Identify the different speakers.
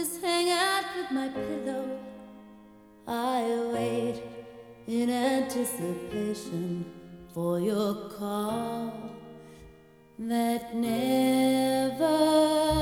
Speaker 1: just hang out with my pillow. I wait in anticipation for your call that never